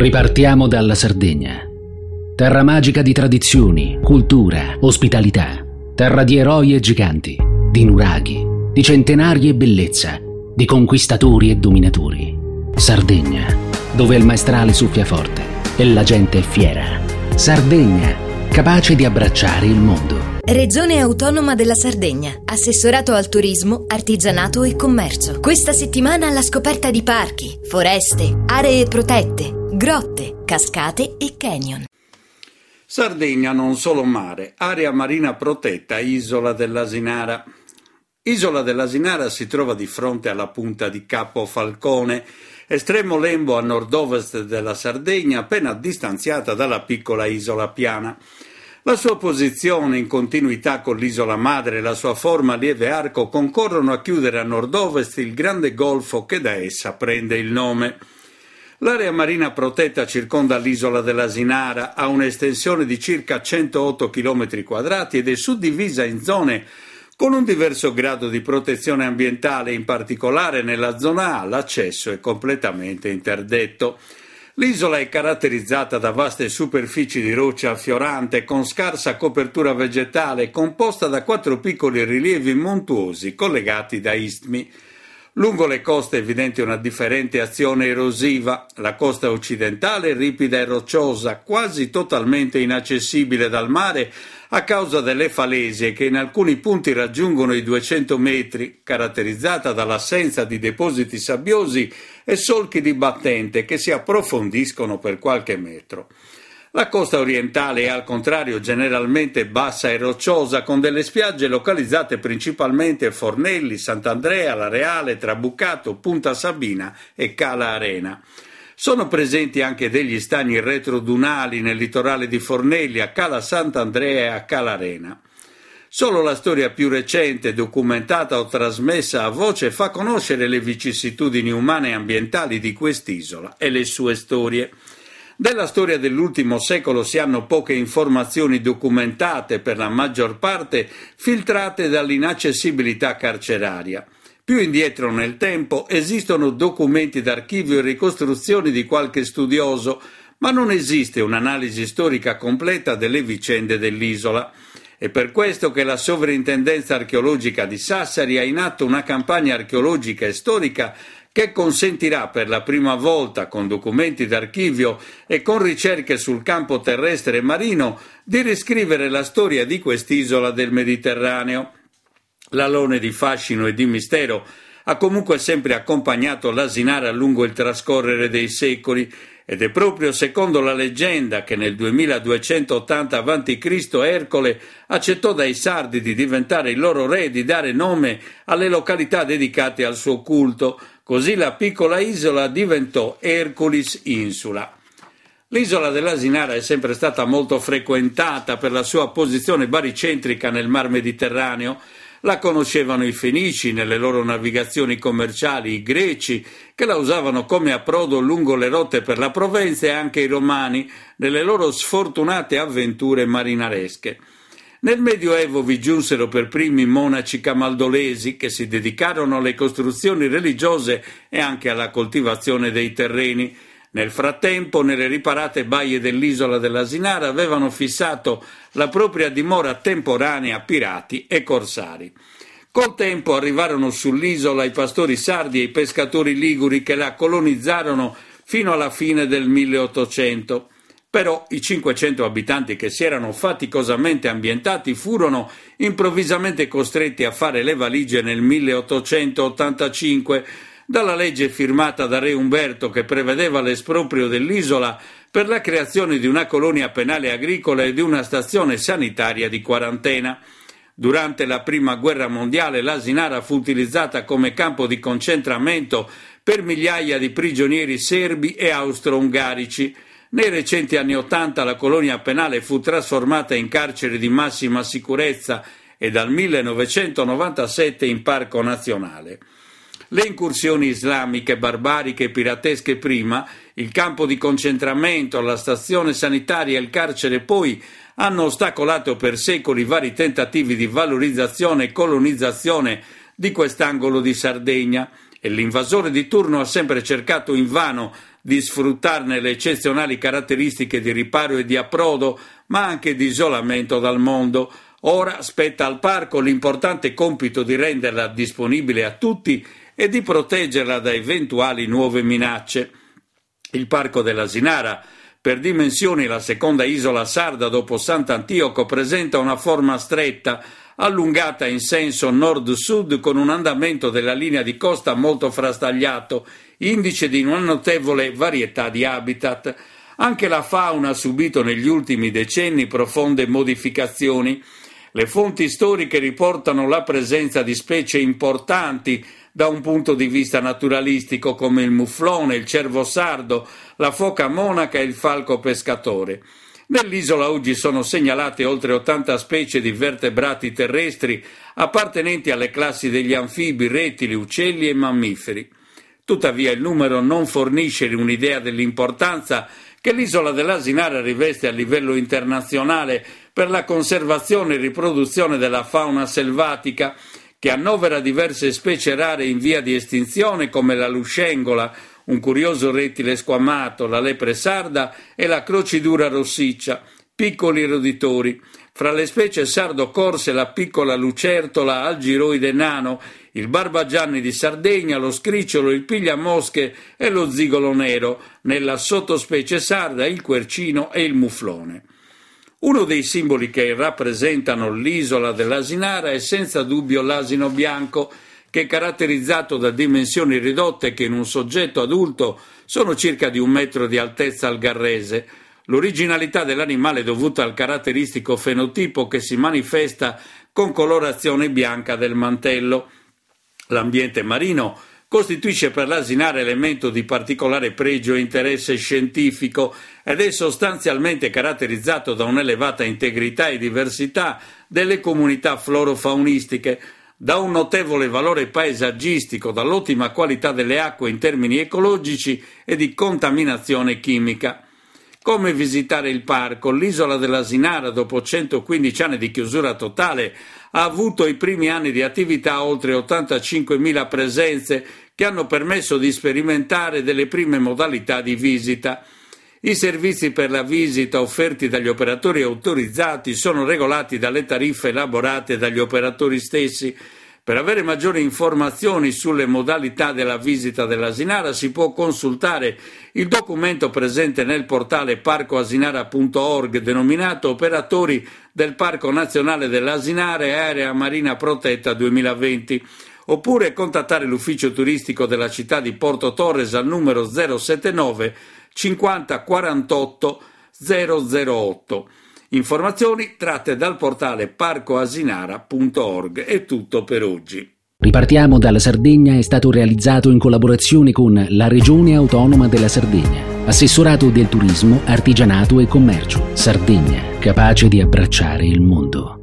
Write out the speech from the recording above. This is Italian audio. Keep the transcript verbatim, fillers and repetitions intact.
Ripartiamo dalla Sardegna. Terra magica di tradizioni, cultura, ospitalità. Terra di eroi e giganti, di nuraghi, di centenari e bellezza, di conquistatori e dominatori. Sardegna, dove il maestrale soffia forte e la gente è fiera. Sardegna, capace di abbracciare il mondo. Regione Autonoma della Sardegna. Assessorato al turismo, artigianato e commercio. Questa settimana alla scoperta di parchi, foreste, aree protette, grotte, cascate e canyon. Sardegna non solo mare, area marina protetta, Isola dell'Asinara. Isola dell'Asinara si trova di fronte alla punta di Capo Falcone, estremo lembo a nord-ovest della Sardegna, appena distanziata dalla piccola isola Piana. La sua posizione in continuità con l'isola madre e la sua forma a lieve arco concorrono a chiudere a nord-ovest il grande golfo che da essa prende il nome. L'area marina protetta circonda l'isola dell'Asinara, ha un'estensione di circa centootto chilometri quadrati ed è suddivisa in zone con un diverso grado di protezione ambientale, in particolare nella zona A l'accesso è completamente interdetto. L'isola è caratterizzata da vaste superfici di roccia affiorante con scarsa copertura vegetale, composta da quattro piccoli rilievi montuosi collegati da istmi. Lungo le coste è evidente una differente azione erosiva. La costa occidentale è ripida e rocciosa, quasi totalmente inaccessibile dal mare a causa delle falesie che in alcuni punti raggiungono i duecento metri, caratterizzata dall'assenza di depositi sabbiosi e solchi di battente che si approfondiscono per qualche metro. La costa orientale è al contrario generalmente bassa e rocciosa, con delle spiagge localizzate principalmente a Fornelli, Sant'Andrea, La Reale, Trabuccato, Punta Sabina e Cala Arena. Sono presenti anche degli stagni retrodunali nel litorale di Fornelli, a Cala Sant'Andrea e a Cala Arena. Solo la storia più recente, documentata o trasmessa a voce, fa conoscere le vicissitudini umane e ambientali di quest'isola e le sue storie. Della storia dell'ultimo secolo si hanno poche informazioni documentate, per la maggior parte filtrate dall'inaccessibilità carceraria. Più indietro nel tempo esistono documenti d'archivio e ricostruzioni di qualche studioso, ma non esiste un'analisi storica completa delle vicende dell'isola. È per questo che la Sovrintendenza Archeologica di Sassari ha in atto una campagna archeologica e storica che consentirà per la prima volta, con documenti d'archivio e con ricerche sul campo terrestre e marino, di riscrivere la storia di quest'isola del Mediterraneo. L'alone di fascino e di mistero ha comunque sempre accompagnato l'Asinara lungo il trascorrere dei secoli, ed è proprio secondo la leggenda che nel duemiladuecentottanta avanti Cristo Ercole accettò dai sardi di diventare il loro re e di dare nome alle località dedicate al suo culto. Così la piccola isola diventò Herculis Insula. L'isola dell'Asinara è sempre stata molto frequentata per la sua posizione baricentrica nel Mar Mediterraneo. La conoscevano i Fenici nelle loro navigazioni commerciali, i Greci, che la usavano come approdo lungo le rotte per la Provenza, e anche i Romani nelle loro sfortunate avventure marinaresche. Nel Medioevo vi giunsero per primi monaci camaldolesi che si dedicarono alle costruzioni religiose e anche alla coltivazione dei terreni. Nel frattempo, nelle riparate baie dell'isola dell'Asinara avevano fissato la propria dimora temporanea pirati e corsari. Col tempo arrivarono sull'isola i pastori sardi e i pescatori liguri che la colonizzarono fino alla fine del milleottocento. Però i cinquecento abitanti che si erano faticosamente ambientati furono improvvisamente costretti a fare le valigie nel milleottocentottantacinque dalla legge firmata da re Umberto che prevedeva l'esproprio dell'isola per la creazione di una colonia penale agricola e di una stazione sanitaria di quarantena. Durante la Prima Guerra Mondiale l'Asinara fu utilizzata come campo di concentramento per migliaia di prigionieri serbi e austro-ungarici. Nei recenti anni Ottanta la colonia penale fu trasformata in carcere di massima sicurezza e dal millenovecentonovantasette in parco nazionale. Le incursioni islamiche, barbariche e piratesche prima, il campo di concentramento, la stazione sanitaria e il carcere poi hanno ostacolato per secoli vari tentativi di valorizzazione e colonizzazione di quest'angolo di Sardegna, e l'invasore di turno ha sempre cercato invano di sfruttarne le eccezionali caratteristiche di riparo e di approdo, ma anche di isolamento dal mondo. Ora spetta al parco l'importante compito di renderla disponibile a tutti e di proteggerla da eventuali nuove minacce. Il Parco dell'Asinara, per dimensioni la seconda isola sarda dopo Sant'Antioco, presenta una forma stretta, allungata in senso nord-sud con un andamento della linea di costa molto frastagliato, indice di una notevole varietà di habitat. Anche la fauna ha subito negli ultimi decenni profonde modificazioni. Le fonti storiche riportano la presenza di specie importanti da un punto di vista naturalistico come il muflone, il cervo sardo, la foca monaca e il falco pescatore. Nell'isola oggi sono segnalate oltre ottanta specie di vertebrati terrestri appartenenti alle classi degli anfibi, rettili, uccelli e mammiferi. Tuttavia il numero non fornisce un'idea dell'importanza che l'isola dell'Asinara riveste a livello internazionale per la conservazione e riproduzione della fauna selvatica, che annovera diverse specie rare in via di estinzione come la luscengola, un curioso rettile squamato, la lepre sarda e la crocidura rossiccia, piccoli roditori. Fra le specie sardo-corse la piccola lucertola algiroide nano, il barbagianni di Sardegna, lo scricciolo, il pigliamosche e lo zigolo nero, nella sottospecie sarda il quercino e il muflone. Uno dei simboli che rappresentano l'isola dell'Asinara è senza dubbio l'asino bianco, che è caratterizzato da dimensioni ridotte che in un soggetto adulto sono circa di un metro di altezza al garrese. L'originalità dell'animale è dovuta al caratteristico fenotipo che si manifesta con colorazione bianca del mantello. L'ambiente marino costituisce per l'Asinara elemento di particolare pregio e interesse scientifico ed è sostanzialmente caratterizzato da un'elevata integrità e diversità delle comunità florofaunistiche, da un notevole valore paesaggistico, dall'ottima qualità delle acque in termini ecologici e di contaminazione chimica. Come visitare il parco? L'isola dell'Asinara, dopo centoquindici anni di chiusura totale, ha avuto i primi anni di attività oltre ottantacinquemila presenze che hanno permesso di sperimentare delle prime modalità di visita. I servizi per la visita offerti dagli operatori autorizzati sono regolati dalle tariffe elaborate dagli operatori stessi. Per avere maggiori informazioni sulle modalità della visita dell'Asinara si può consultare il documento presente nel portale parco asinara punto org denominato Operatori del Parco Nazionale dell'Asinara e Area Marina Protetta duemilaventi, oppure contattare l'ufficio turistico della città di Porto Torres al numero zero settantanove cinquanta quarantotto zero zero otto. Informazioni tratte dal portale parco asinara punto org. È tutto per oggi. Ripartiamo dalla Sardegna è stato realizzato in collaborazione con la Regione Autonoma della Sardegna, Assessorato del Turismo, Artigianato e Commercio, Sardegna, capace di abbracciare il mondo.